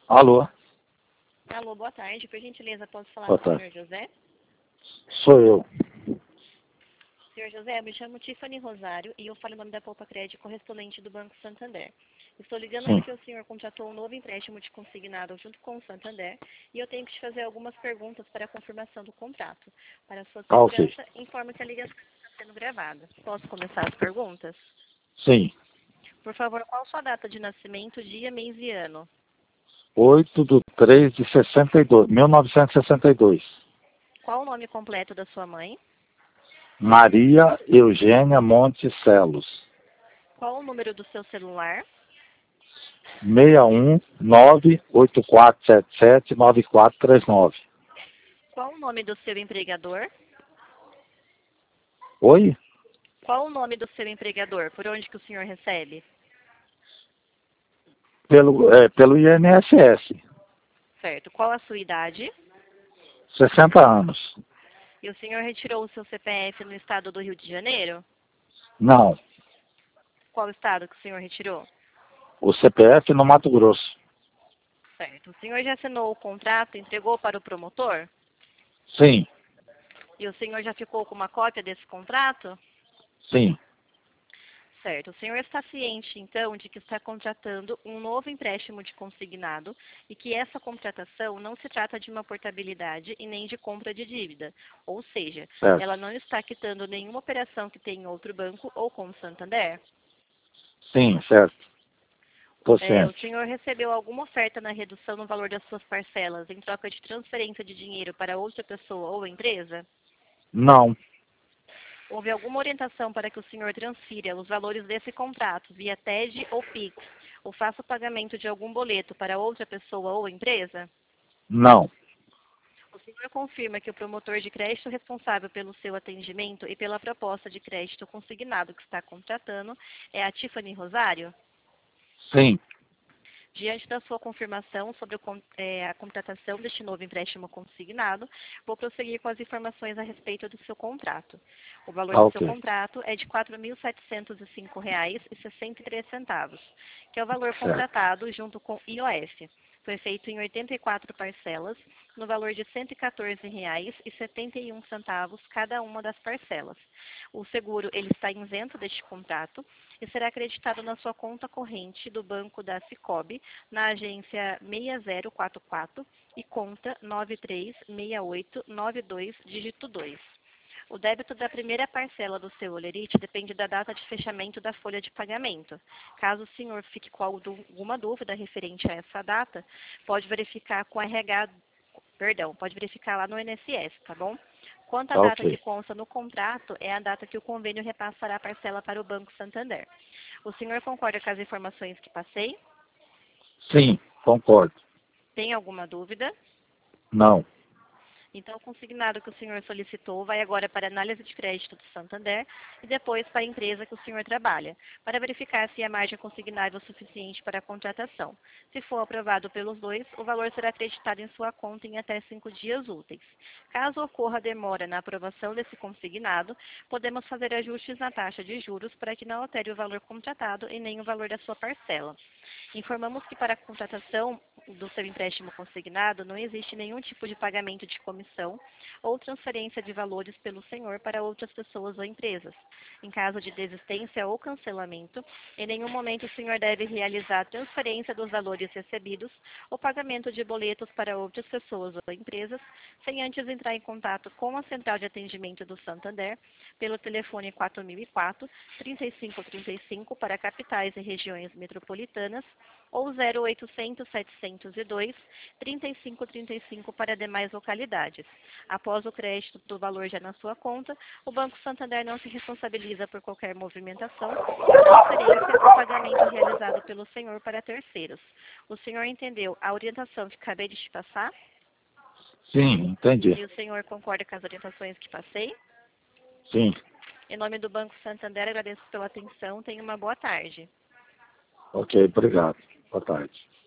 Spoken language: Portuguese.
Alô? Alô, boa tarde. Por gentileza, posso falar Boa com o tarde. senhor José? Sou eu. Senhor José, eu me chamo Tiffany Rosário e eu falo em nome da Poupa Crédito correspondente do Banco Santander. Estou ligando Sim. porque o senhor contratou um novo empréstimo de consignado junto com o Santander e eu tenho que te fazer algumas perguntas para a confirmação do contrato. Para a sua Ok. segurança, informo que a ligação está sendo gravada. Posso começar as perguntas? Sim. Por favor, qual sua data de nascimento, dia, mês e ano? 8/3/62, 1962. Qual o nome completo da sua mãe? Maria Eugênia Monticelos. Qual o número do seu celular? 61984779439. Qual o nome do seu empregador? Oi? Qual o nome do seu empregador? Por onde que o senhor recebe? Pelo INSS. Certo. Qual a sua idade? 60 anos. E o senhor retirou o seu CPF no estado do Rio de Janeiro? Não. Qual estado que o senhor retirou? O CPF no Mato Grosso. Certo. O senhor já assinou o contrato e entregou para o promotor? Sim. E o senhor já ficou com uma cópia desse contrato? Sim. Certo. O senhor está ciente, então, de que está contratando um novo empréstimo de consignado e que essa contratação não se trata de uma portabilidade e nem de compra de dívida. Ou seja, Certo. ela não está quitando nenhuma operação que tem em outro banco ou com o Santander. Sim, certo. Tô O ciente. senhor recebeu alguma oferta na redução no valor das suas parcelas em troca de transferência de dinheiro para outra pessoa ou empresa? Não. Houve alguma orientação para que o senhor transfira os valores desse contrato via TED ou PIX, ou faça o pagamento de algum boleto para outra pessoa ou empresa? Não. O senhor confirma que o promotor de crédito responsável pelo seu atendimento e pela proposta de crédito consignado que está contratando é a Tiffany Rosário? Sim. Diante da sua confirmação sobre a contratação deste novo empréstimo consignado, vou prosseguir com as informações a respeito do seu contrato. O valor do seu Ok. contrato é de R$ 4.705,63, que é o valor Certo. contratado junto com IOF. Foi feito em 84 parcelas, no valor de R$ 114,71 cada uma das parcelas. O seguro ele está isento deste contrato e será acreditado na sua conta corrente do Banco da Sicobi, na agência 6044 e conta 936892, dígito 2. O débito da primeira parcela do seu holerite depende da data de fechamento da folha de pagamento. Caso o senhor fique com alguma dúvida referente a essa data, pode verificar com a pode verificar lá no INSS, tá bom? Quanto à data que Ok. consta no contrato, é a data que o convênio repassará a parcela para o Banco Santander. O senhor concorda com as informações que passei? Sim, concordo. Tem alguma dúvida? Não. Então, o consignado que o senhor solicitou vai agora para a análise de crédito do Santander e depois para a empresa que o senhor trabalha, para verificar se a margem consignável é suficiente para a contratação. Se for aprovado pelos dois, o valor será acreditado em sua conta em até 5 dias úteis. Caso ocorra demora na aprovação desse consignado, podemos fazer ajustes na taxa de juros para que não altere o valor contratado e nem o valor da sua parcela. Informamos que para a contratação do seu empréstimo consignado não existe nenhum tipo de pagamento de comissão ou transferência de valores pelo senhor para outras pessoas ou empresas. Em caso de desistência ou cancelamento, em nenhum momento o senhor deve realizar a transferência dos valores recebidos ou pagamento de boletos para outras pessoas ou empresas, sem antes entrar em contato com a central de atendimento do Santander pelo telefone 4004-3535 para capitais e regiões metropolitanas ou 0800-702-3535 para demais localidades. Após o crédito do valor já na sua conta, o Banco Santander não se responsabiliza por qualquer movimentação, transferência ou pagamento realizado pelo senhor para terceiros. O senhor entendeu a orientação que acabei de te passar? Sim, entendi. E o senhor concorda com as orientações que passei? Sim. Em nome do Banco Santander, agradeço pela atenção. Tenha uma boa tarde. Ok, obrigado. Boa tarde.